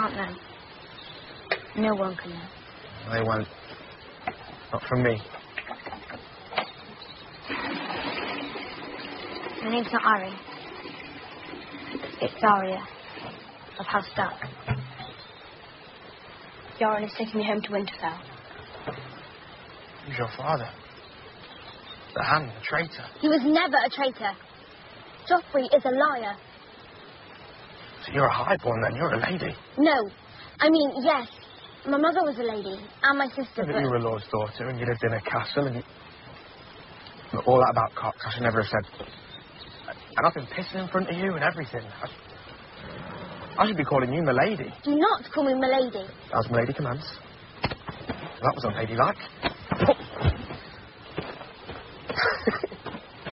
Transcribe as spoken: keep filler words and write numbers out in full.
can't know. No one can know. They won't. Not from me. My name's not Ari. It's Daria of House Stark. Yoren is taking me home to Winterfell. Who's your father? The Hand, the traitor. He was never a traitor. Joffrey is a liar. So you're a highborn then, you're a lady. No. I mean, yes. My mother was a lady, and my sister, But but... you were a lord's daughter, and you lived in a castle, and you... Look, all that about cocks, I should never have said... And I've been pissing in front of you and everything. I, I should be calling you Milady. Do not call me Milady. As Milady commands. That was unladylike.